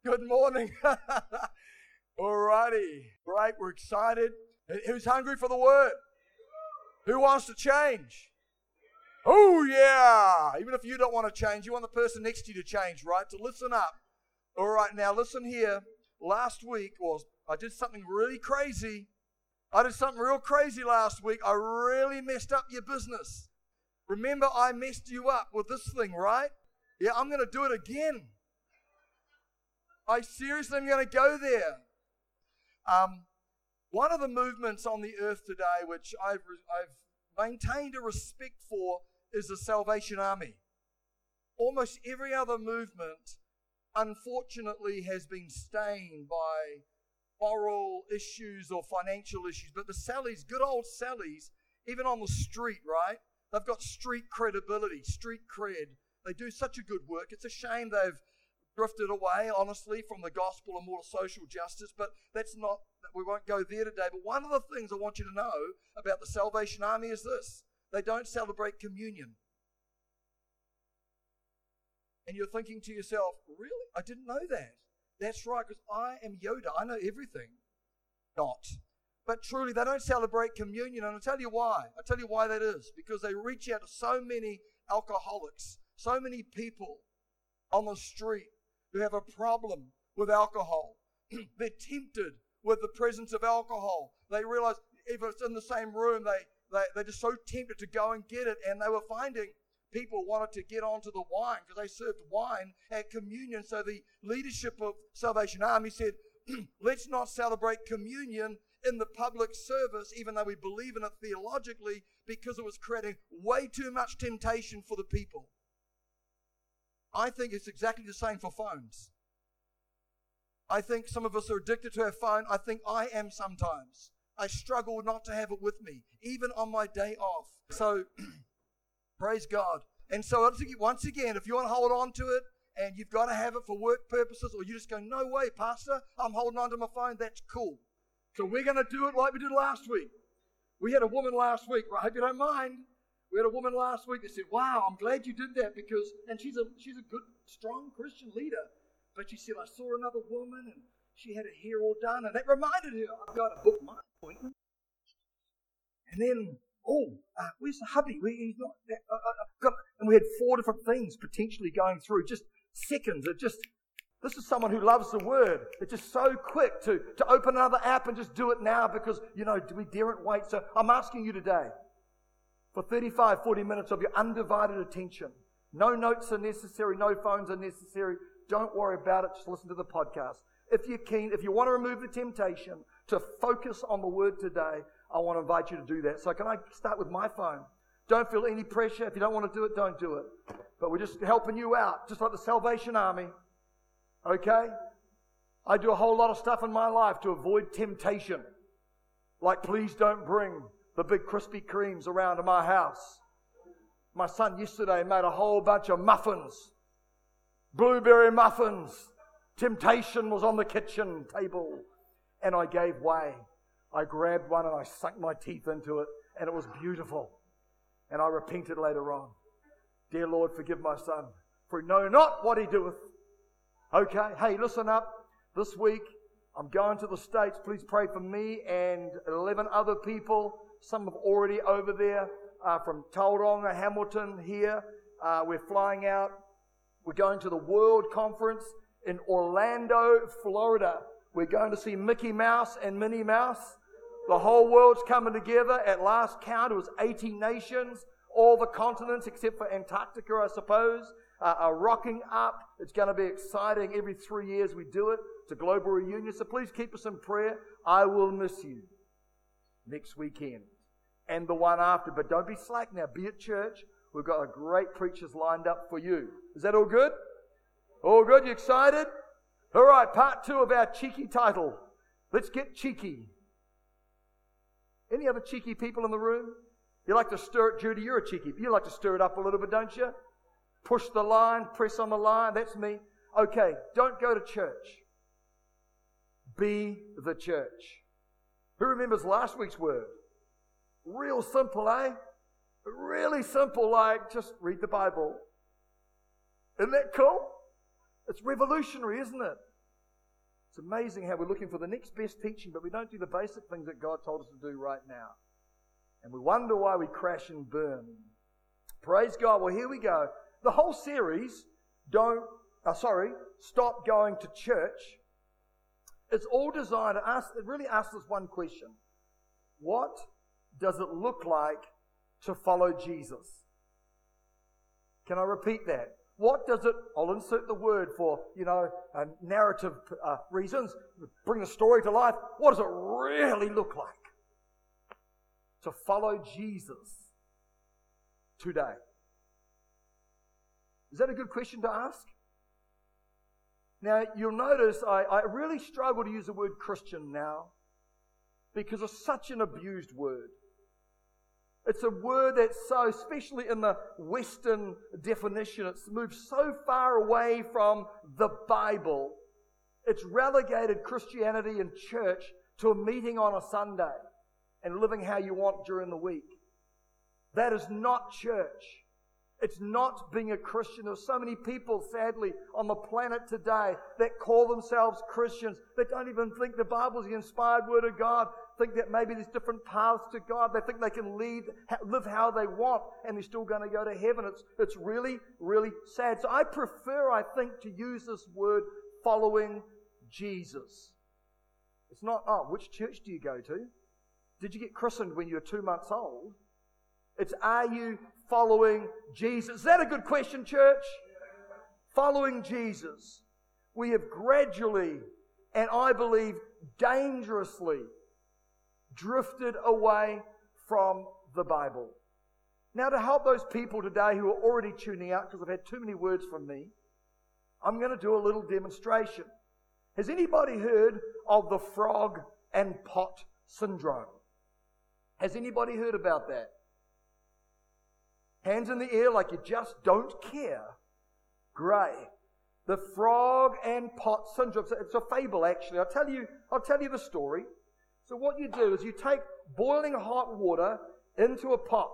Good morning. Alrighty. Great. We're excited. Who's hungry for the word? Who wants to change? Oh, yeah. Even if you don't want to change, you want the person next to you to change, right? So listen up. All right. Now listen here. Last week, I did something really crazy. I did something real crazy last week. I really messed up your business. Remember, I messed you up with this thing, right? Yeah, I'm going to do it again. I seriously am going to go there. One of the movements on the earth today, which I've maintained a respect for, is the Salvation Army. Almost every other movement, unfortunately, has been stained by moral issues or financial issues. But the Sallies, good old Sallies, even on the street, right? They've got street credibility, street cred. They do such a good work. It's a shame they've drifted away, honestly, from the gospel and more social justice, but we won't go there today. But one of the things I want you to know about the Salvation Army is this: they don't celebrate communion. And you're thinking to yourself, really? I didn't know that. That's right, because I am Yoda. I know everything. Not. But truly, they don't celebrate communion, and I'll tell you why. I'll tell you why that is. Because they reach out to so many alcoholics, so many people on the street who have a problem with alcohol. They're tempted with the presence of alcohol. They realize if it's in the same room, they're just so tempted to go and get it. And they were finding people wanted to get onto the wine because they served wine at communion. So the leadership of Salvation Army said, let's not celebrate communion in the public service, even though we believe in it theologically, because it was creating way too much temptation for the people. I think it's exactly the same for phones. I think some of us are addicted to our phone. I think I am sometimes. I struggle not to have it with me, even on my day off. So, praise God. And so, once again, if you want to hold on to it, and you've got to have it for work purposes, or you just go, no way, Pastor, I'm holding on to my phone, that's cool. So we're going to do it like we did last week. We had a woman last week, I hope you don't mind. We had a woman last week that said, wow, I'm glad you did that because, and she's a good, strong Christian leader. But she said, I saw another woman and she had her hair all done. And that reminded her, I've got to book my appointment. And then, where's the hubby? He's not, and we had 4 different things potentially going through, just seconds. This is someone who loves the word. It's just so quick to open another app and just do it now because, we daren't wait. So I'm asking you today, for 35, 40 minutes of your undivided attention. No notes are necessary. No phones are necessary. Don't worry about it. Just listen to the podcast. If you're keen, if you want to remove the temptation to focus on the word today, I want to invite you to do that. So can I start with my phone? Don't feel any pressure. If you don't want to do it, don't do it. But we're just helping you out, just like the Salvation Army. Okay? I do a whole lot of stuff in my life to avoid temptation. Like, please don't bring the big Krispy Kremes around to my house. My son yesterday made a whole bunch of muffins. Blueberry muffins. Temptation was on the kitchen table. And I gave way. I grabbed one and I sunk my teeth into it. And it was beautiful. And I repented later on. Dear Lord, forgive my son, for he know not what he doeth. Okay, hey, listen up. This week, I'm going to the States. Please pray for me and 11 other people. Some have already over there from Tauranga, Hamilton here. We're flying out. We're going to the World Conference in Orlando, Florida. We're going to see Mickey Mouse and Minnie Mouse. The whole world's coming together. At last count, it was 80 nations. All the continents except for Antarctica, I suppose, are rocking up. It's going to be exciting. Every 3 years we do it. It's a global reunion. So please keep us in prayer. I will miss you next weekend and the one after. But don't be slack now. Be at church. We've got great preachers lined up for you. Is that all good? All good? You excited? All right, part 2 of our cheeky title. Let's get cheeky. Any other cheeky people in the room? You like to stir it, Judy? You're a cheeky. You like to stir it up a little bit, don't you? Push the line, press on the line. That's me. Okay, don't go to church. Be the church. Who remembers last week's word? Real simple, eh? Really simple, like just read the Bible. Isn't that cool? It's revolutionary, isn't it? It's amazing how we're looking for the next best teaching, but we don't do the basic things that God told us to do right now. And we wonder why we crash and burn. Praise God. Well, here we go. The whole series, Stop Going to Church. It's all designed to ask, it really asks us one question. What does it look like to follow Jesus? Can I repeat that? What does it, I'll insert the word for, narrative reasons, bring the story to life. What does it really look like to follow Jesus today? Is that a good question to ask? Now, you'll notice I really struggle to use the word Christian now because it's such an abused word. It's a word that's so, especially in the Western definition, it's moved so far away from the Bible. It's relegated Christianity and church to a meeting on a Sunday and living how you want during the week. That is not church. It's not being a Christian. There's so many people, sadly, on the planet today that call themselves Christians that don't even think the Bible is the inspired Word of God, think that maybe there's different paths to God. They think they can live how they want and they're still going to go to heaven. It's really, really sad. So I prefer, I think, to use this word, following Jesus. It's not, which church do you go to? Did you get christened when you were 2 months old? It's, are you following Jesus? Is that a good question, church? Following Jesus. We have gradually, and I believe dangerously, drifted away from the Bible. Now, to help those people today who are already tuning out, because I've had too many words from me, I'm going to do a little demonstration. Has anybody heard of the frog and pot syndrome? Has anybody heard about that? Hands in the air like you just don't care. Great. The frog and pot syndrome. It's a fable, actually. I'll tell you the story. So what you do is you take boiling hot water into a pot.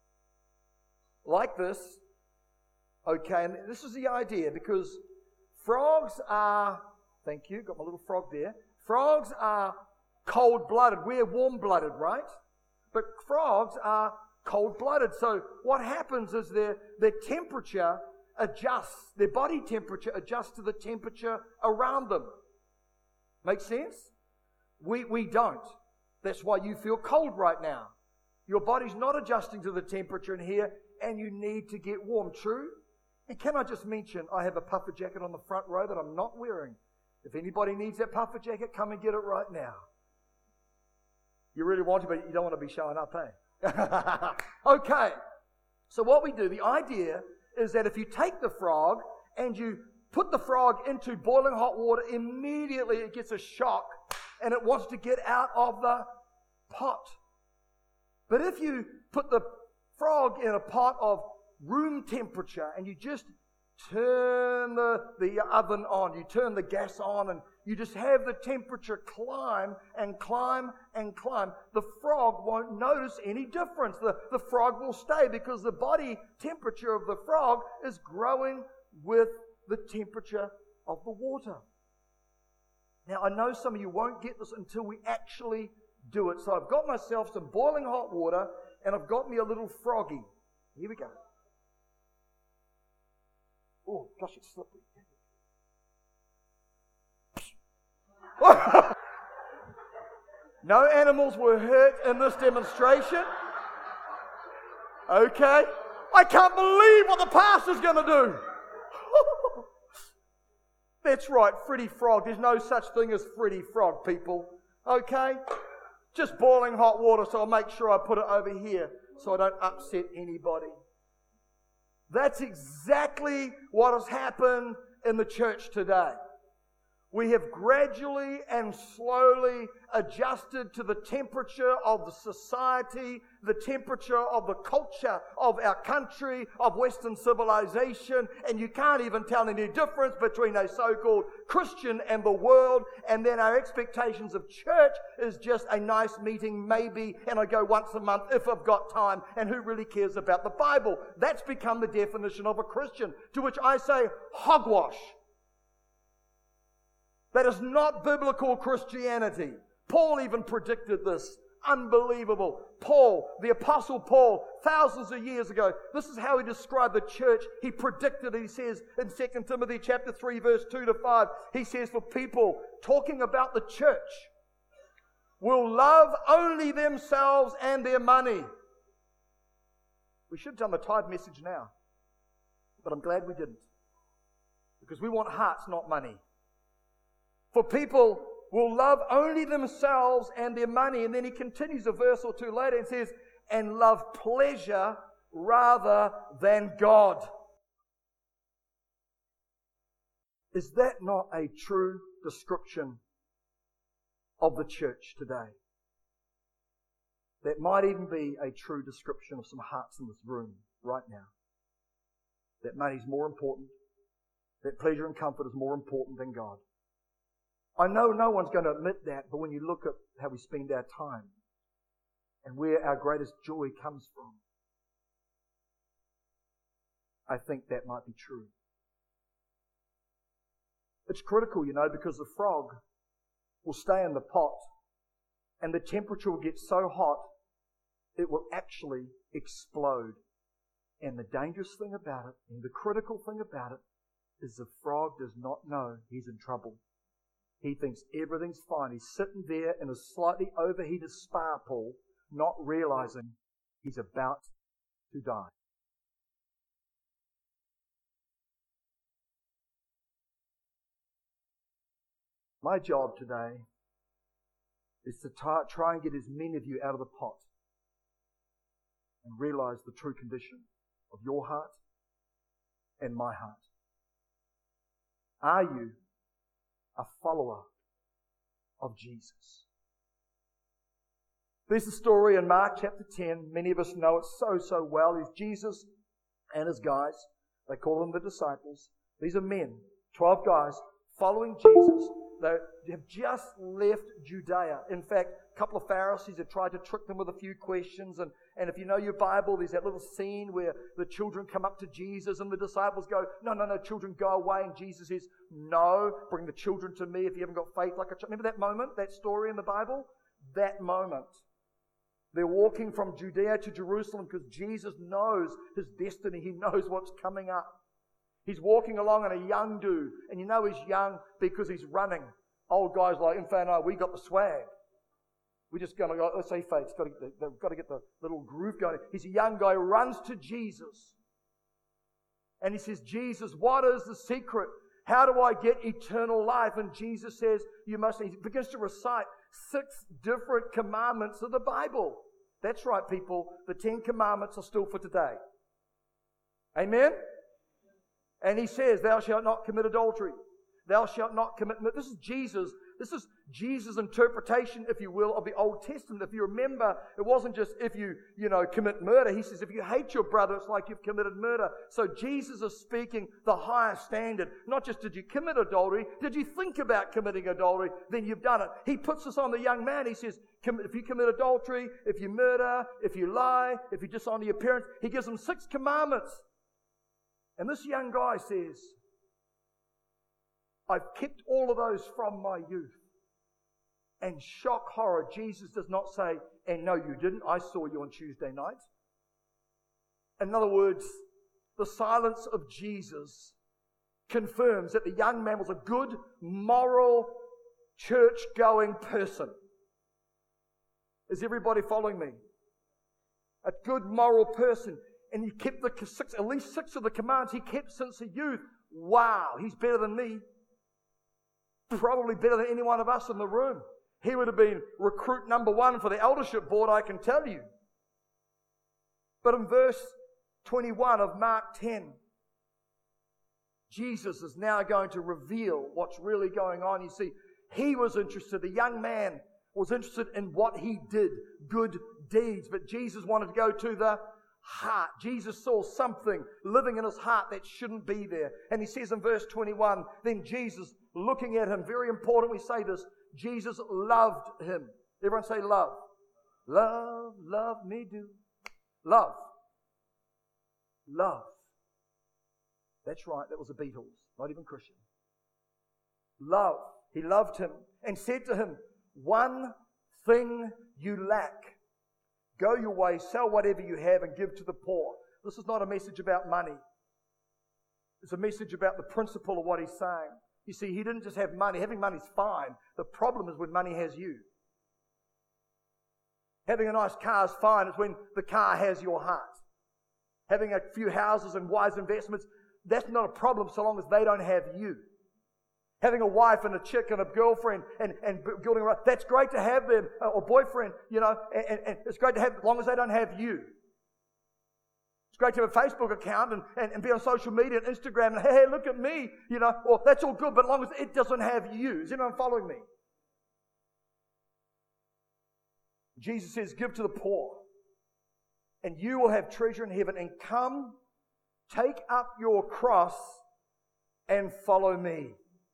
Like this. Okay, and this is the idea, because frogs are, thank you, got my little frog there. Frogs are cold-blooded. We're warm-blooded, right? But frogs are cold-blooded. So what happens is their temperature adjusts, their body temperature adjusts to the temperature around them. Make sense? We don't. That's why you feel cold right now. Your body's not adjusting to the temperature in here, and you need to get warm. True? And can I just mention, I have a puffer jacket on the front row that I'm not wearing. If anybody needs that puffer jacket, come and get it right now. You really want to, but you don't want to be showing up, eh? Okay. So what we do, the idea is that if you take the frog and you put the frog into boiling hot water, immediately it gets a shock and it wants to get out of the pot. But if you put the frog in a pot of room temperature and you just turn the oven on, you turn the gas on, and you just have the temperature climb and climb and climb, the frog won't notice any difference. The frog will stay because the body temperature of the frog is growing with the temperature of the water. Now, I know some of you won't get this until we actually do it. So I've got myself some boiling hot water and I've got me a little froggy. Here we go. Oh, gosh, it's slippery. No animals were hurt in this demonstration. Okay. I can't believe what the pastor's going to do. That's right, Freddy Frog. There's no such thing as Freddy Frog, people. Okay? Just boiling hot water, so I'll make sure I put it over here so I don't upset anybody. That's exactly what has happened in the church today. We have gradually and slowly adjusted to the temperature of the society, the temperature of the culture of our country, of Western civilization, and you can't even tell any difference between a so-called Christian and the world, and then our expectations of church is just a nice meeting maybe, and I go once a month if I've got time, and who really cares about the Bible? That's become the definition of a Christian, to which I say hogwash. That is not biblical Christianity. Paul even predicted this. Unbelievable. Paul, the Apostle Paul, thousands of years ago, this is how he described the church. He predicted it. He says in 2 Timothy chapter 3, verse 2 to 5, he says, for people talking about the church will love only themselves and their money. We should have done the tithe message now, but I'm glad we didn't, because we want hearts, not money. For people will love only themselves and their money. And then he continues a verse or two later and says, and love pleasure rather than God. Is that not a true description of the church today? That might even be a true description of some hearts in this room right now. That money is more important. That pleasure and comfort is more important than God. I know no one's going to admit that, but when you look at how we spend our time and where our greatest joy comes from, I think that might be true. It's critical, because the frog will stay in the pot and the temperature will get so hot it will actually explode. And the dangerous thing about it, and the critical thing about it, is the frog does not know he's in trouble. He thinks everything's fine. He's sitting there in a slightly overheated spa pool, not realizing he's about to die. My job today is to try and get as many of you out of the pot and realize the true condition of your heart and my heart. Are you a follower of Jesus? There's a story in Mark chapter 10. Many of us know it so well. There's Jesus and his guys. They call them the disciples. These are men, 12 guys, following Jesus. They have just left Judea. In fact, a couple of Pharisees have tried to trick them with a few questions. And if you know your Bible, there's that little scene where the children come up to Jesus and the disciples go, no, children, go away. And Jesus says, no, bring the children to me if you haven't got faith like a child. Remember that moment, that story in the Bible? That moment. They're walking from Judea to Jerusalem because Jesus knows his destiny. He knows what's coming up. He's walking along and a young dude, and he's young because he's running. Old guys like, in fact, no, we got the swag. We're just going to go, let's say faith, they've got to get the little groove going. He's a young guy who runs to Jesus. And he says, Jesus, what is the secret? How do I get eternal life? And Jesus says, he begins to recite 6 different commandments of the Bible. That's right, people. The 10 commandments are still for today. Amen? And he says, thou shalt not commit adultery. Thou shalt not commit murder. This is Jesus' interpretation, if you will, of the Old Testament. If you remember, it wasn't just if you commit murder. He says, if you hate your brother, it's like you've committed murder. So Jesus is speaking the highest standard. Not just did you commit adultery, did you think about committing adultery, then you've done it. He puts this on the young man. He says, if you commit adultery, if you murder, if you lie, if you dishonor your parents, he gives them 6 commandments. And this young guy says, I've kept all of those from my youth. And shock horror, Jesus does not say, and no, you didn't. I saw you on Tuesday night. In other words, the silence of Jesus confirms that the young man was a good, moral, church-going person. Is everybody following me? A good, moral person. And he kept at least 6 of the commands he kept since his youth. Wow, he's better than me. Probably better than any one of us in the room. He would have been recruit number 1 for the eldership board, I can tell you. But in verse 21 of Mark 10, Jesus is now going to reveal what's really going on. You see, he was interested, the young man was interested in what he did, good deeds. But Jesus wanted to go to the heart. Jesus saw something living in his heart that shouldn't be there. And he says in verse 21, then Jesus, looking at him, very important we say this, Jesus loved him. Everyone say love. Love, love me do. Love. Love. That's right, that was the Beatles, not even Christian. Love He loved him and said to him, "One thing you lack. Go your way, sell whatever you have and give to the poor." This is not a message about money. It's a message about the principle of what he's saying. You see, he didn't just have money. Having money is fine. The problem is when money has you. Having a nice car is fine. It's when the car has your heart. Having a few houses and wise investments, that's not a problem so long as they don't have you. Having a wife and a chick and a girlfriend and building a, that's great to have them, or boyfriend, and it's great to have as long as they don't have you. It's great to have a Facebook account and be on social media and Instagram and, hey, look at me, well, that's all good, but as long as it doesn't have you. Is anyone following me? Jesus says, give to the poor, and you will have treasure in heaven. And come, take up your cross and follow me.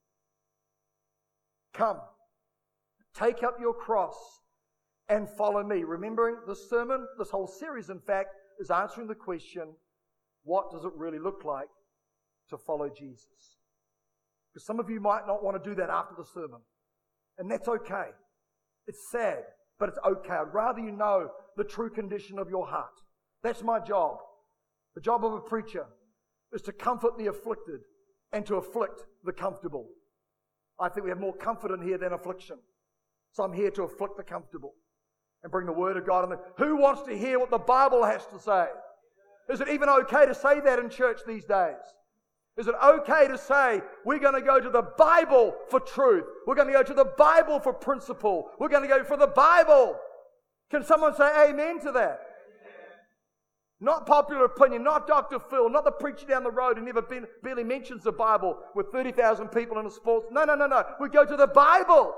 Come, take up your cross and follow me. Remembering this sermon, this whole series, in fact, is answering the question, what does it really look like to follow Jesus? Because some of you might not want to do that after the sermon. And that's okay. It's sad, but it's okay. I'd rather you know the true condition of your heart. That's my job. The job of a preacher is to comfort the afflicted and to afflict the comfortable. I think we have more comfort in here than affliction. So I'm here to afflict the comfortable and bring the Word of God. Who wants to hear what the Bible has to say? Is it even okay to say that in church these days? Is it okay to say, we're going to go to the Bible for truth? We're going to go to the Bible for principle. We're going to go for the Bible. Can someone say amen to that? Not popular opinion, not Dr. Phil, not the preacher down the road who never barely mentions the Bible with 30,000 people in a sports. No. We go to the Bible.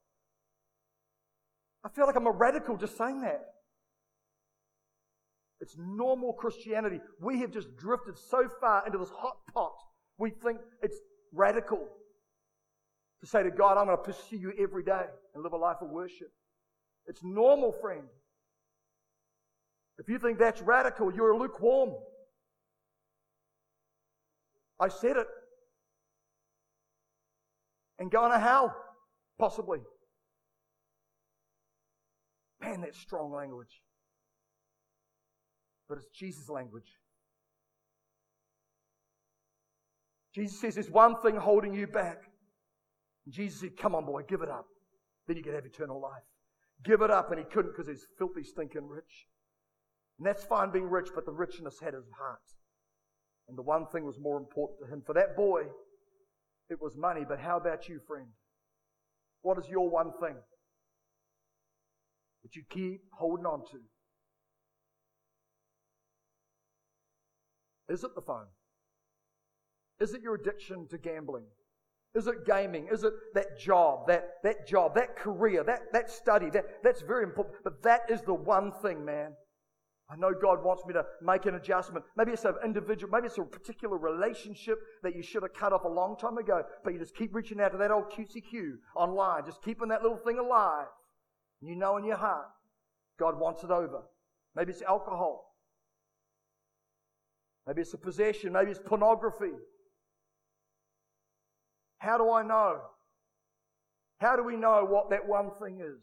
I feel like I'm a radical just saying that. It's normal Christianity. We have just drifted so far into this hot pot. We think it's radical to say to God, I'm going to pursue you every day and live a life of worship. It's normal, friend. If you think that's radical, you're lukewarm. I said it. And going to hell, possibly. Man, that's strong language. But it's Jesus' language. Jesus says there's one thing holding you back. And Jesus said, come on, boy, give it up. Then you can have eternal life. Give it up. And he couldn't because he's filthy, stinking rich. And that's fine being rich, but the richness had his heart. And the one thing was more important to him. For that boy, it was money. But how about you, friend? What is your one thing that you keep holding on to? Is it the phone? Is it your addiction to gambling? Is it gaming? Is it that job, that career, that study? That's very important. But that is the one thing, man. I know God wants me to make an adjustment. Maybe it's an individual, maybe it's a particular relationship that you should have cut off a long time ago, but you just keep reaching out to that old cutesy Q online, just keeping that little thing alive. You know in your heart, God wants it over. Maybe it's alcohol. Maybe it's a possession. Maybe it's pornography. How do I know? How do we know what that one thing is?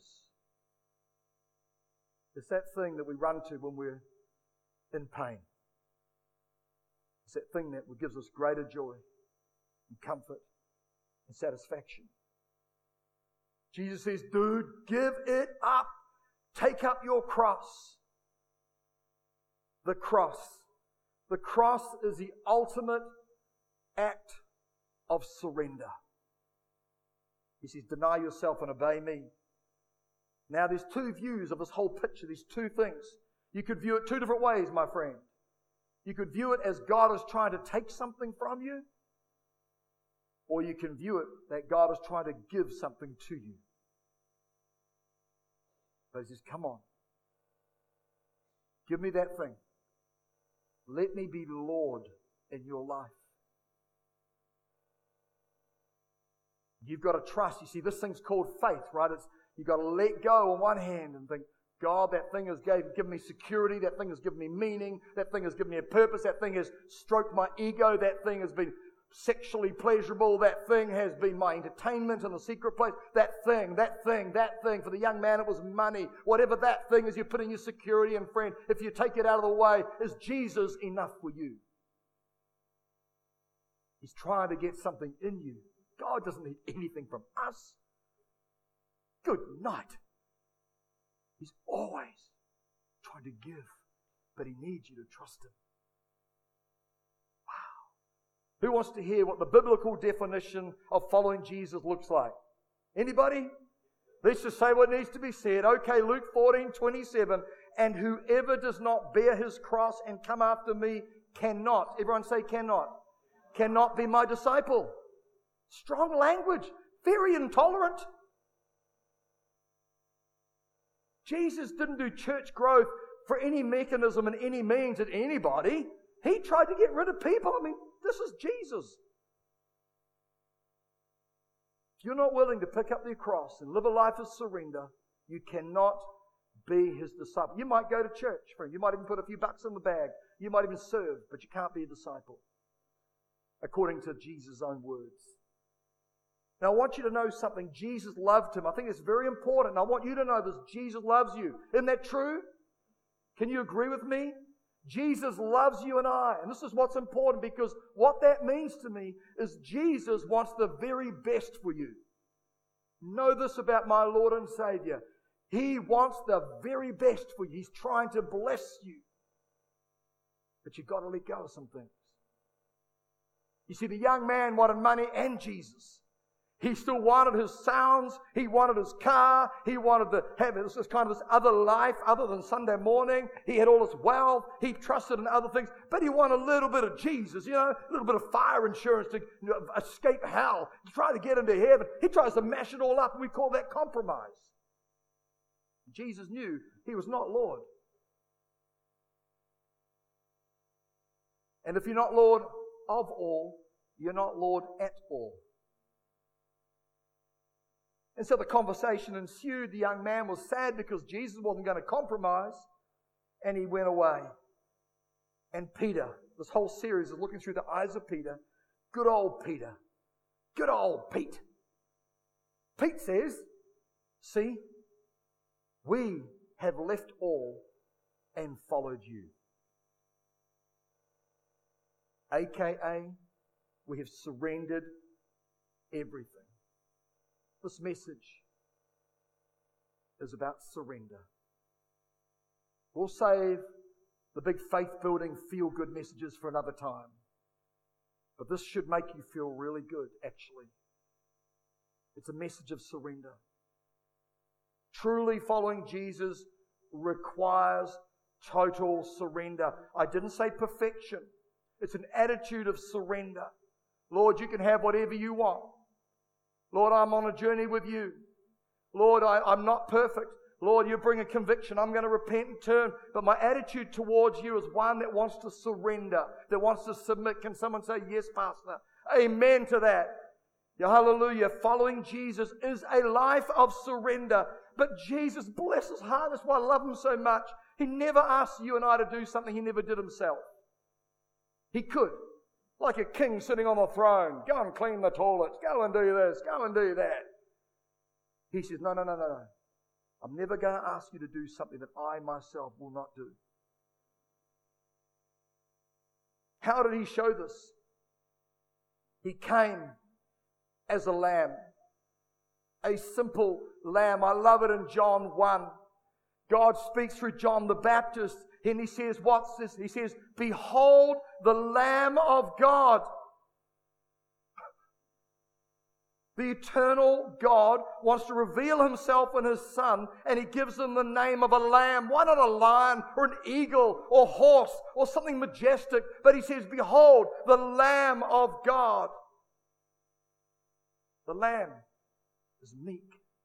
It's that thing that we run to when we're in pain. It's that thing that gives us greater joy and comfort and satisfaction. Jesus says, dude, give it up. Take up your cross. The cross. The cross is the ultimate act of surrender. He says, deny yourself and obey me. Now there's two views of this whole picture, these two things. You could view it two different ways, my friend. You could view it as God is trying to take something from you, or you can view it that God is trying to give something to you. But he says, come on. Give me that thing. Let me be Lord in your life. You've got to trust. You see, this thing's called faith, right? You've got to let go on one hand and think, God, that thing has given me security. That thing has given me meaning. That thing has given me a purpose. That thing has stroked my ego. That thing has been sexually pleasurable. That thing has been my entertainment in a secret place. That thing. For the young man, it was money. Whatever that thing is, you put in your security. And friend, if you take it out of the way, is Jesus enough for you? He's trying to get something in you. God doesn't need anything from us. Good night. He's always trying to give, but He needs you to trust Him. Wow. Who wants to hear what the biblical definition of following Jesus looks like? Anybody? Let's just say what needs to be said. Okay, Luke 14:27. And whoever does not bear his cross and come after me cannot. Everyone say cannot. Cannot be my disciple. Strong language. Very intolerant. Jesus didn't do church growth for any mechanism and any means at anybody. He tried to get rid of people. I mean, this is Jesus. If you're not willing to pick up your cross and live a life of surrender, you cannot be His disciple. You might go to church, friend. You might even put a few bucks in the bag. You might even serve, but you can't be a disciple, according to Jesus' own words. Now, I want you to know something. Jesus loved him. I think it's very important. I want you to know this. Jesus loves you. Isn't that true? Can you agree with me? Jesus loves you and I. And this is what's important, because what that means to me is Jesus wants the very best for you. Know this about my Lord and Savior. He wants the very best for you. He's trying to bless you. But you've got to let go of some things. You see, the young man wanted money and Jesus. He still wanted his sounds. He wanted his car. He wanted to have this kind of this other life other than Sunday morning. He had all his wealth. He trusted in other things. But he wanted a little bit of Jesus, a little bit of fire insurance to escape hell, to try to get into heaven. He tries to mash it all up, and we call that compromise. Jesus knew He was not Lord. And if you're not Lord of all, you're not Lord at all. And so the conversation ensued. The young man was sad because Jesus wasn't going to compromise, and he went away. And Peter, this whole series is looking through the eyes of Peter. Good old Peter. Good old Pete. Pete says, see, we have left all and followed you. AKA, we have surrendered everything. This message is about surrender. We'll save the big faith-building, feel-good messages for another time. But this should make you feel really good, actually. It's a message of surrender. Truly following Jesus requires total surrender. I didn't say perfection. It's an attitude of surrender. Lord, you can have whatever you want. Lord, I'm on a journey with you. Lord, I'm not perfect. Lord, you bring a conviction. I'm going to repent and turn. But my attitude towards you is one that wants to surrender, that wants to submit. Can someone say, yes, Pastor? Amen to that. Yeah, hallelujah. Following Jesus is a life of surrender. But Jesus, bless His heart, that's why I love Him so much. He never asked you and I to do something He never did Himself. He could. Like a king sitting on the throne. Go and clean the toilets. Go and do this. Go and do that. He says, no. I'm never going to ask you to do something that I myself will not do. How did He show this? He came as a lamb. A simple lamb. I love it in John 1. God speaks through John the Baptist. And He says, what's this? He says, behold the Lamb of God. The eternal God wants to reveal Himself in His Son, and He gives Him the name of a lamb. Why not a lion or an eagle or horse or something majestic? But He says, behold the Lamb of God. The Lamb is meek.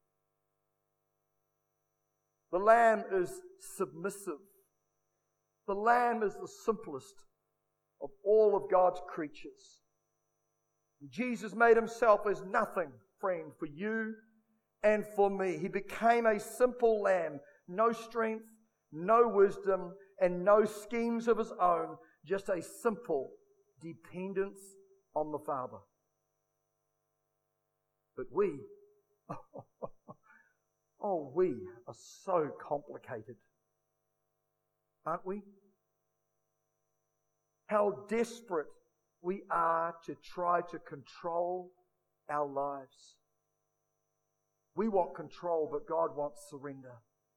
The Lamb is submissive. The Lamb is the simplest of all of God's creatures. Jesus made Himself as nothing, friend, for you and for me. He became a simple lamb. No strength, no wisdom, and no schemes of His own. Just a simple dependence on the Father. But we, we are so complicated, aren't we? How desperate we are to try to control our lives. We want control, but God wants surrender.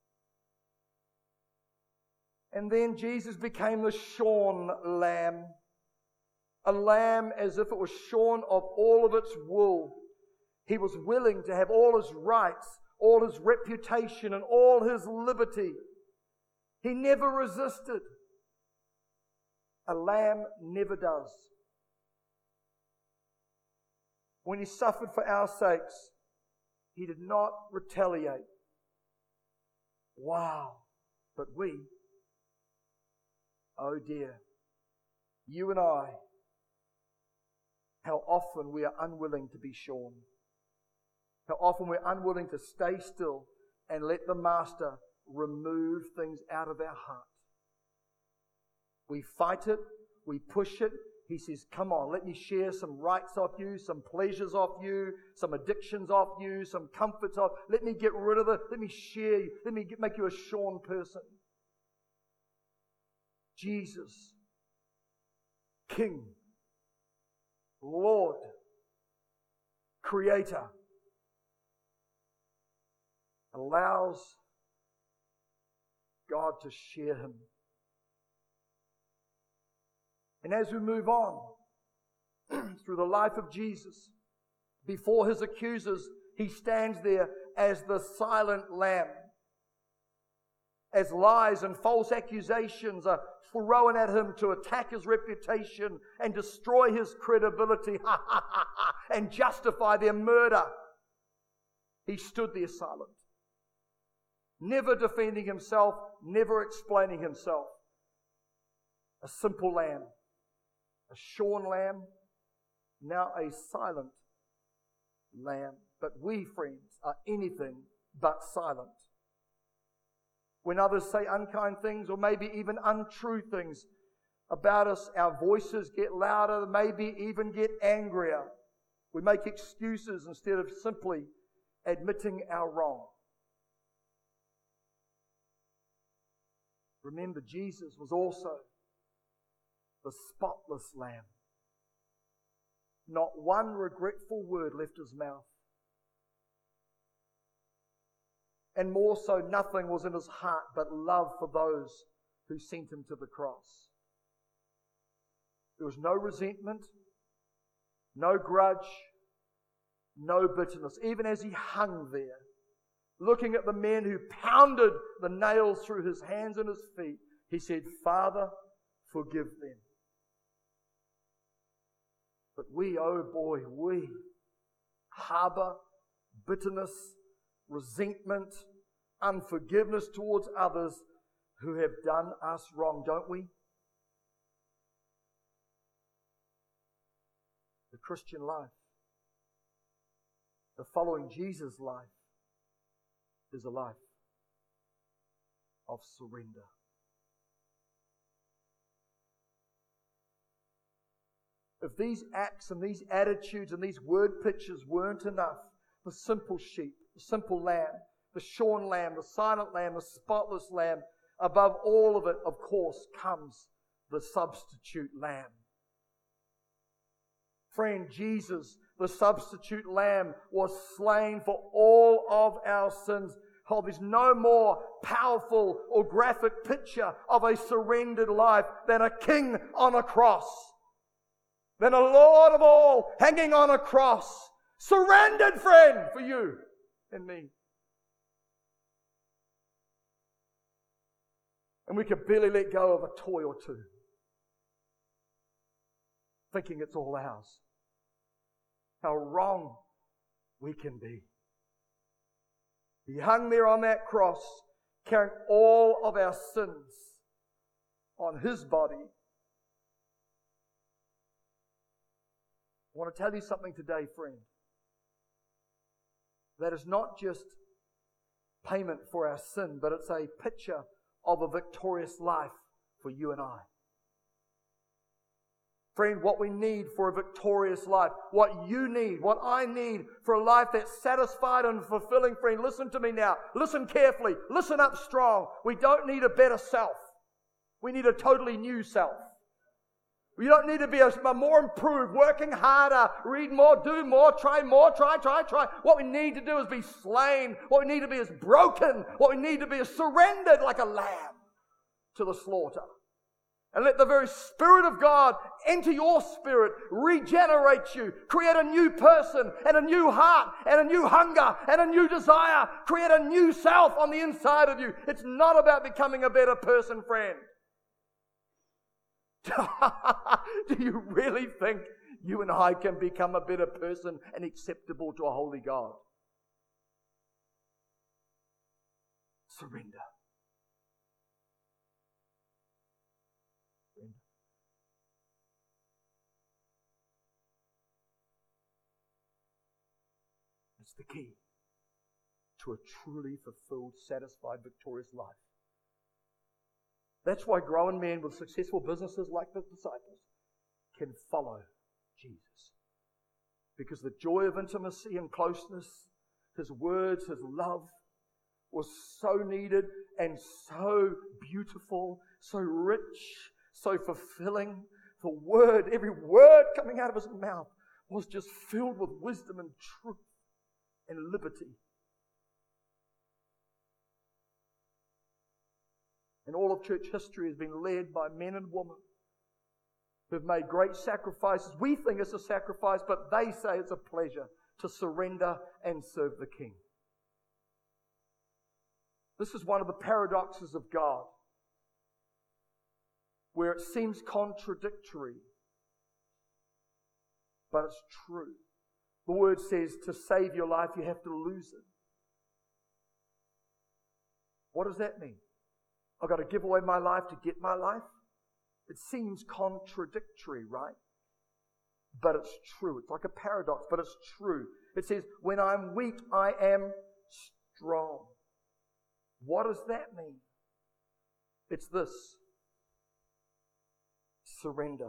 And then Jesus became the shorn lamb. A lamb as if it was shorn of all of its wool. He was willing to have all his rights, all his reputation, and all his liberty. He never resisted. A lamb never does. When he suffered for our sakes, he did not retaliate. Wow. But we, oh dear, you and I, how often we are unwilling to be shorn. How often we're unwilling to stay still and let the Master remove things out of our heart. We fight it, we push it. He says, come on, let me share some rights off you, some pleasures off you, some addictions off you, some comforts off. Let me get rid of it. Let me share you. Let me make you a shorn person. Jesus, King, Lord, Creator, allows God to share Him. And as we move on through the life of Jesus, before His accusers, He stands there as the silent lamb. As lies and false accusations are thrown at Him to attack His reputation and destroy His credibility and justify their murder, He stood there silent. Never defending Himself, never explaining Himself. A simple lamb. A shorn lamb, now a silent lamb. But we, friends, are anything but silent. When others say unkind things or maybe even untrue things about us, our voices get louder, maybe even get angrier. We make excuses instead of simply admitting our wrong. Remember, Jesus was also the spotless lamb. Not one regretful word left His mouth. And more so, nothing was in His heart but love for those who sent Him to the cross. There was no resentment, no grudge, no bitterness. Even as He hung there, looking at the men who pounded the nails through His hands and His feet, He said, Father, forgive them. But we, oh boy, we harbor bitterness, resentment, unforgiveness towards others who have done us wrong, don't we? The Christian life, the following Jesus life, is a life of surrender. If these acts and these attitudes and these word pictures weren't enough, the simple sheep, the simple lamb, the shorn lamb, the silent lamb, the spotless lamb, above all of it, of course, comes the substitute lamb. Friend, Jesus, the substitute lamb, was slain for all of our sins. Oh, there's no more powerful or graphic picture of a surrendered life than a king on a cross. Than a Lord of all hanging on a cross. Surrendered, friend, for you and me. And we could barely let go of a toy or two, thinking it's all ours. How wrong we can be. He hung there on that cross, carrying all of our sins on His body. I want to tell you something today, friend. That is not just payment for our sin, but it's a picture of a victorious life for you and I. Friend, what we need for a victorious life, what you need, what I need for a life that's satisfied and fulfilling, friend, listen to me now. Listen carefully. Listen up strong. We don't need a better self. We need a totally new self. We don't need to be a more improved, working harder, read more, do more, try more, try. What we need to do is be slain. What we need to be is broken. What we need to be is surrendered like a lamb to the slaughter. And let the very Spirit of God enter your spirit, regenerate you, create a new person and a new heart and a new hunger and a new desire. Create a new self on the inside of you. It's not about becoming a better person, friend. Do you really think you and I can become a better person and acceptable to a holy God? Surrender. It's the key to a truly fulfilled, satisfied, victorious life. That's why growing men with successful businesses like the disciples can follow Jesus. Because the joy of intimacy and closeness, His words, His love, was so needed and so beautiful, so rich, so fulfilling. The word, every word coming out of His mouth was just filled with wisdom and truth and liberty. And all of church history has been led by men and women who have made great sacrifices. We think it's a sacrifice, but they say it's a pleasure to surrender and serve the King. This is one of the paradoxes of God, where it seems contradictory, but it's true. The word says to save your life, you have to lose it. What does that mean? I've got to give away my life to get my life? It seems contradictory, right? But it's true. It's like a paradox, but it's true. It says, when I'm weak, I am strong. What does that mean? It's this. Surrender.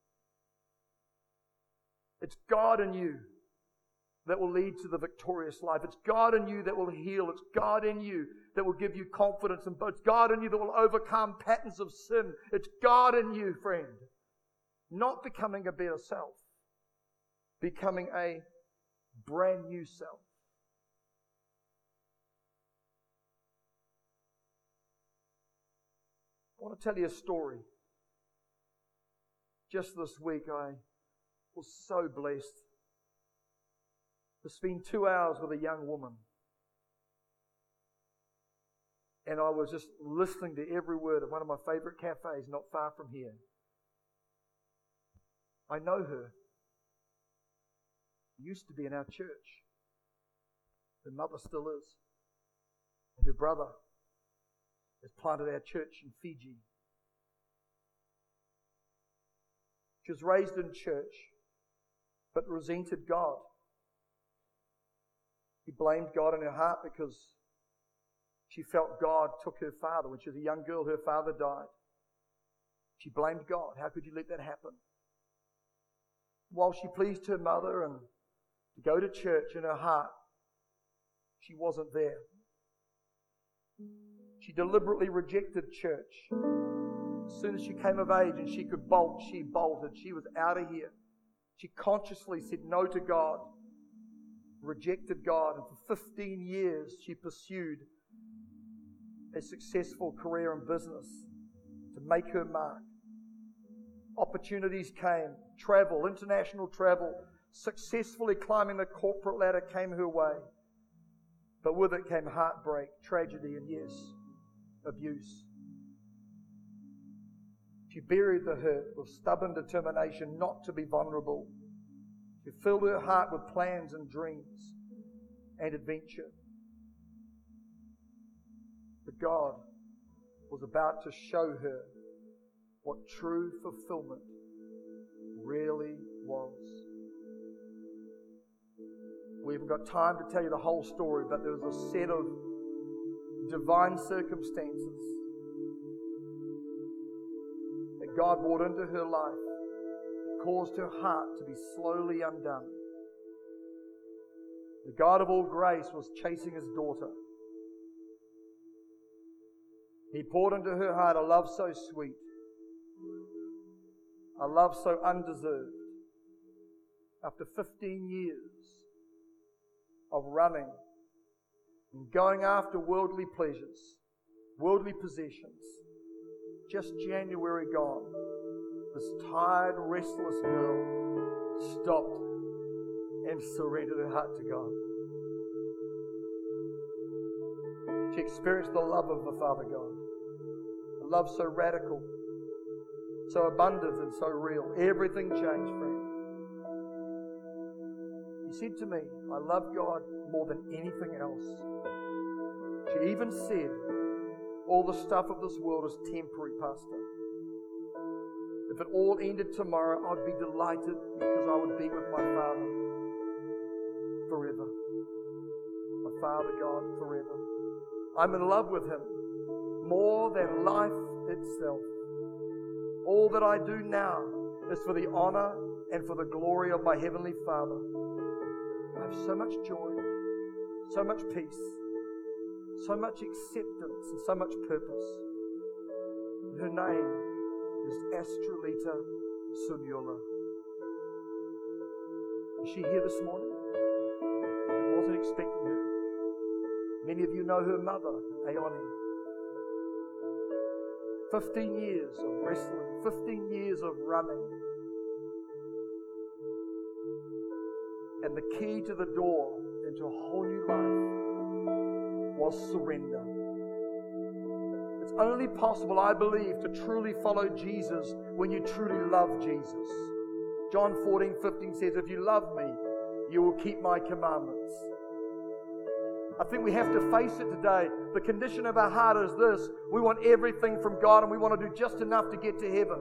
It's God in you that will lead to the victorious life. It's God in you that will heal. It's God in you that will give you confidence. And it's God in you that will overcome patterns of sin. It's God in you, friend. Not becoming a better self. Becoming a brand new self. I want to tell you a story. Just this week I was so blessed to spend 2 hours with a young woman. And I was just listening to every word at one of my favorite cafes not far from here. I know her. Used to be in our church. Her mother still is. And her brother has planted our church in Fiji. She was raised in church, but resented God. She blamed God in her heart because she felt God took her father. When she was a young girl, her father died. She blamed God. How could you let that happen? While she pleased her mother and to go to church, in her heart, she wasn't there. She deliberately rejected church. As soon as she came of age and she could bolt, she bolted. She was out of here. She consciously said no to God, rejected God, and for 15 years she pursued a successful career in business to make her mark. Opportunities came, travel, international travel, successfully climbing the corporate ladder came her way. But with it came heartbreak, tragedy, and yes, abuse. She buried the hurt with stubborn determination not to be vulnerable. She filled her heart with plans and dreams and adventure. But God was about to show her what true fulfillment really was. We haven't got time to tell you the whole story, but there was a set of divine circumstances that God brought into her life that caused her heart to be slowly undone. The God of all grace was chasing His daughter. He poured into her heart a love so sweet, a love so undeserved. After 15 years of running and going after worldly pleasures, worldly possessions, just January gone, this tired, restless girl stopped and surrendered her heart to God. She experienced the love of the Father God, a love so radical, so abundant and so real. Everything changed, friend. He said to me, I love God more than anything else. She even said, all the stuff of this world is temporary, Pastor. If it all ended tomorrow, I'd be delighted because I would be with my Father forever. My Father God forever. I'm in love with Him more than life itself. All that I do now is for the honor and for the glory of my Heavenly Father. I have so much joy, so much peace, so much acceptance and so much purpose. Her name is Astrolita Sunyola. Is she here this morning? I wasn't expecting her. Many of you know her mother, Aoni. 15 years of wrestling, 15 years of running. And the key to the door into a whole new life was surrender. It's only possible, I believe, to truly follow Jesus when you truly love Jesus. John 14:15 says, if you love me, you will keep my commandments. I think we have to face it today. The condition of our heart is this. We want everything from God and we want to do just enough to get to heaven.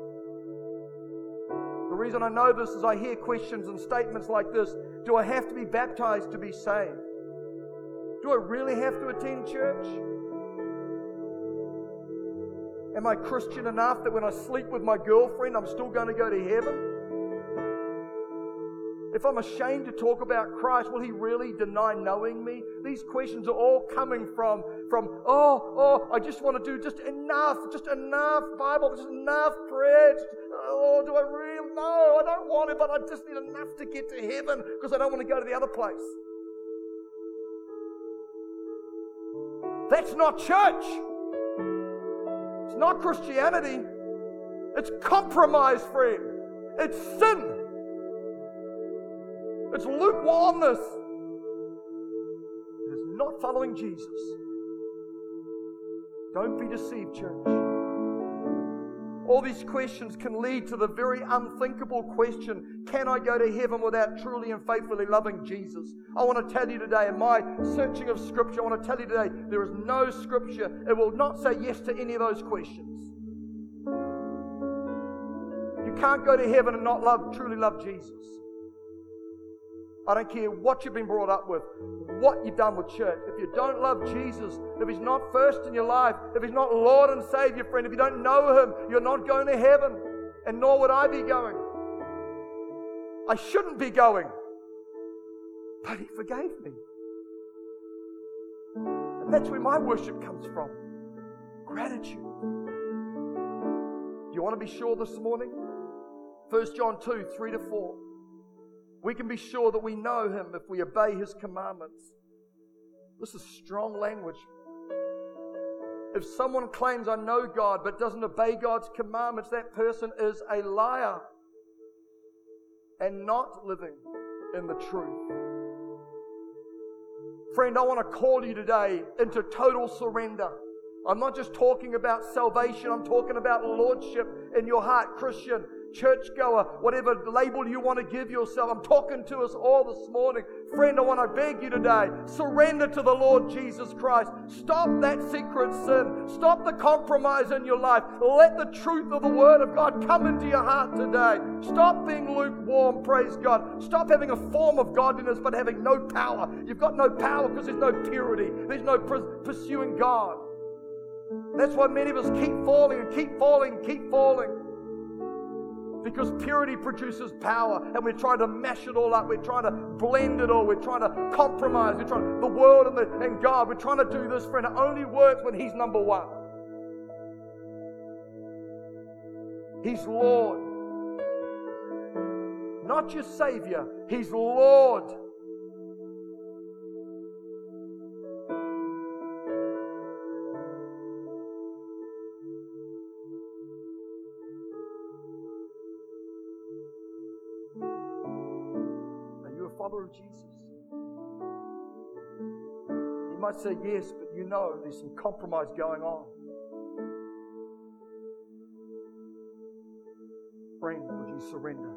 The reason I know this is I hear questions and statements like this. Do I have to be baptized to be saved? Do I really have to attend church? Am I Christian enough that when I sleep with my girlfriend, I'm still going to go to heaven? If I'm ashamed to talk about Christ, will He really deny knowing me? These questions are all coming from I just want to do just enough Bible, just enough prayer. Do I really? No, I don't want it, but I just need enough to get to heaven because I don't want to go to the other place. That's not church. It's not Christianity. It's compromise, friend. It's sin. It's lukewarmness. It is not following Jesus. Don't be deceived, church. All these questions can lead to the very unthinkable question, can I go to heaven without truly and faithfully loving Jesus? I want to tell you today, in my searching of Scripture, I want to tell you today, there is no Scripture. It will not say yes to any of those questions. You can't go to heaven and not truly love Jesus. I don't care what you've been brought up with, what you've done with church. If you don't love Jesus, if He's not first in your life, if He's not Lord and Savior, friend, if you don't know Him, you're not going to heaven. And nor would I be going. I shouldn't be going. But He forgave me. And that's where my worship comes from. Gratitude. Do you want to be sure this morning? 1 John 2, 3-4. We can be sure that we know Him if we obey His commandments. This is strong language. If someone claims I know God but doesn't obey God's commandments, that person is a liar and not living in the truth. Friend, I want to call you today into total surrender. I'm not just talking about salvation, I'm talking about lordship in your heart, Christian, churchgoer, whatever label you want to give yourself. I'm talking to us all this morning. Friend, I want to beg you today, surrender to the Lord Jesus Christ. Stop that secret sin. Stop the compromise in your life. Let the truth of the Word of God come into your heart today. Stop being lukewarm, praise God. Stop having a form of godliness but having no power. You've got no power because there's no purity. There's no pursuing God. That's why many of us keep falling and keep falling and keep falling. Because purity produces power, and we're trying to mash it all up. We're trying to blend it all. We're trying to compromise. The world and God. We're trying to do this, friend. It only works when He's number one. He's Lord. Not just Savior. He's Lord. Follower of Jesus. You might say yes, but you know there's some compromise going on. Friend, would you surrender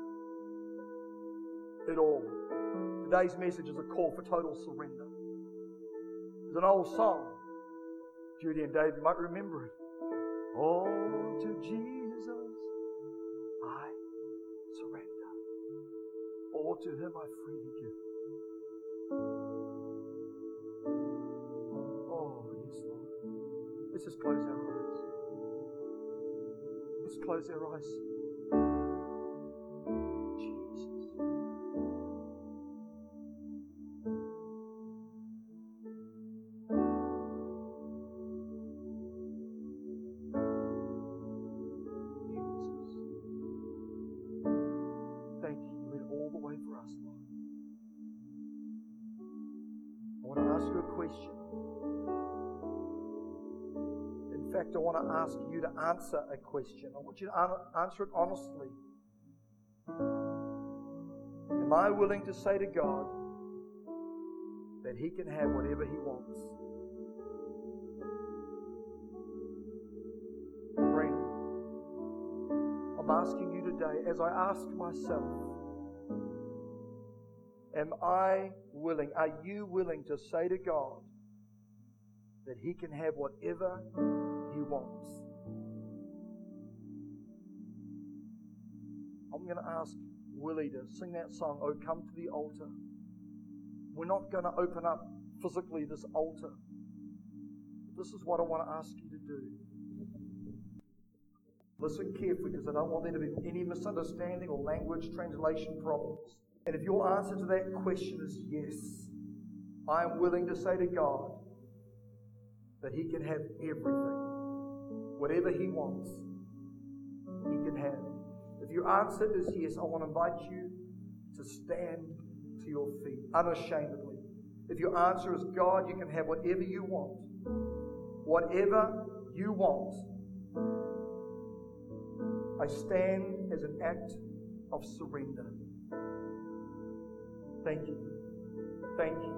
it all? Today's message is a call for total surrender. There's an old song. Judy and Dave, you might remember it. Oh, to Jesus I surrender. All to Him I freely give. Oh, yes, Lord. Let's just close our eyes. Let's close our eyes. Jesus. Thank you. You went all the way for us, Lord. I want to ask you a question. In fact, I want to ask you to answer a question. I want you to answer it honestly. Am I willing to say to God that He can have whatever He wants? Friend, I'm asking you today, as I ask myself, am I willing, are you willing to say to God that He can have whatever He wants? I'm going to ask Willie to sing that song, Oh Come to the Altar. We're not going to open up physically this altar. This is what I want to ask you to do. Listen carefully, because I don't want there to be any misunderstanding or language translation problems. And if your answer to that question is yes, I am willing to say to God that He can have everything. Whatever He wants, He can have. If your answer is yes, I want to invite you to stand to your feet unashamedly. If your answer is God, you can have whatever you want. Whatever you want. I stand as an act of surrender. Thank you. Thank you.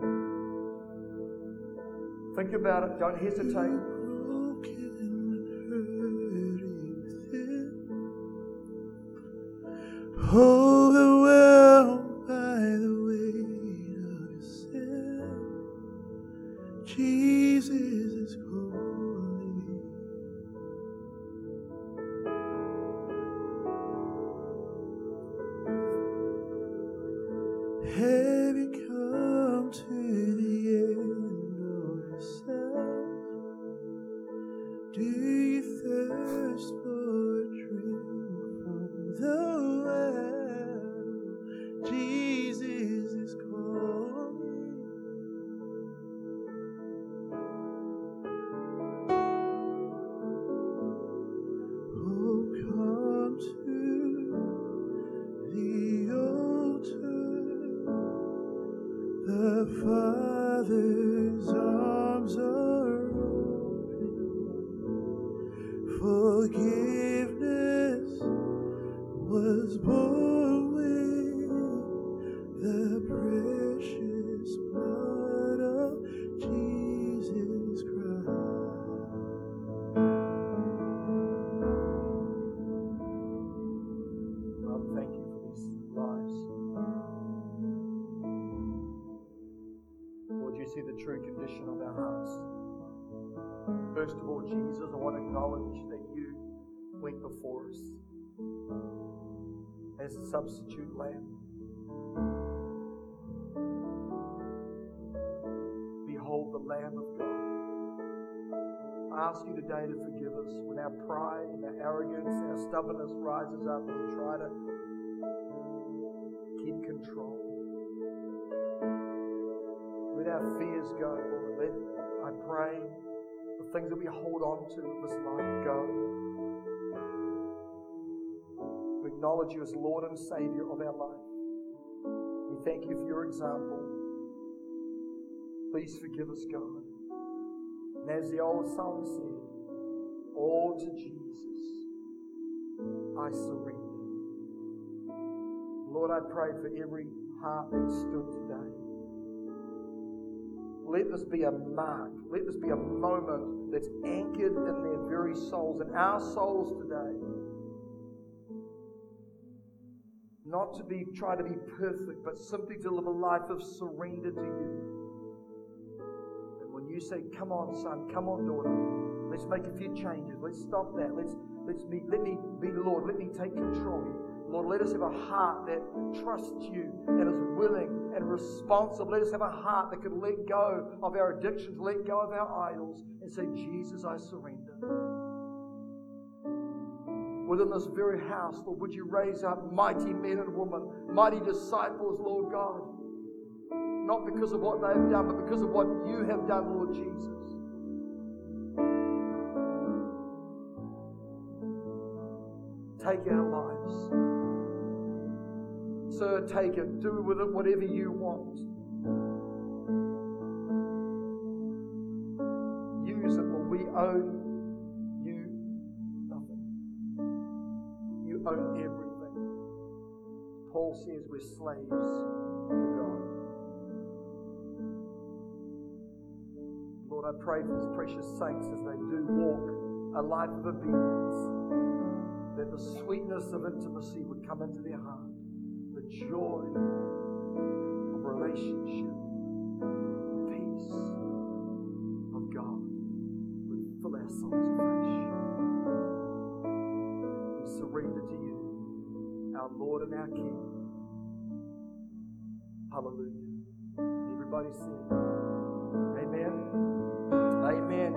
Think about it. Don't hesitate. Overwhelmed by the weight of sin, Jesus is calling. Have you come to the end of yourself? Do you thirst for a drink from the well? Jesus is calling. Oh, come to the altar. The Father's arms are open. Forgiveness was born with the precious blood of Jesus Christ. Father, thank you for these lives. Lord, you see the true condition of our hearts. First of all, Jesus, I want to acknowledge that you went before us as a substitute lamb. Behold the Lamb of God. I ask you today to forgive us when our pride and our arrogance and our stubbornness rises up and we try to keep control. Let our fears go, Lord. Let, I pray, the things that we hold on to of this life go. We acknowledge you as Lord and Savior of our life. We thank you for your example. Please forgive us, God. And as the old song said, all to Jesus I surrender. Lord, I pray for every heart that stood today. Let this be a mark. Let this be a moment that's anchored in their very souls, in our souls today. Not to try to be perfect, but simply to live a life of surrender to you. And when you say, come on, son, come on, daughter, let's make a few changes. Let's stop that. Let me be Lord. Let me take control here. Lord, let us have a heart that trusts you and is willing and responsible. Let us have a heart that can let go of our addictions, let go of our idols, and say, Jesus, I surrender. Within this very house, Lord, would you raise up mighty men and women, mighty disciples, Lord God, not because of what they've done, but because of what you have done, Lord Jesus. Take our lives. Sir, take it. Do with it whatever you want. Use it, Lord. We owe you nothing. You own everything. Paul says we're slaves to God. Lord, I pray for these precious saints as they do walk a life of obedience, that the sweetness of intimacy would come into their heart. The joy of relationship, the peace of God would fill our souls afresh. We surrender to you, our Lord and our King. Hallelujah. And everybody said,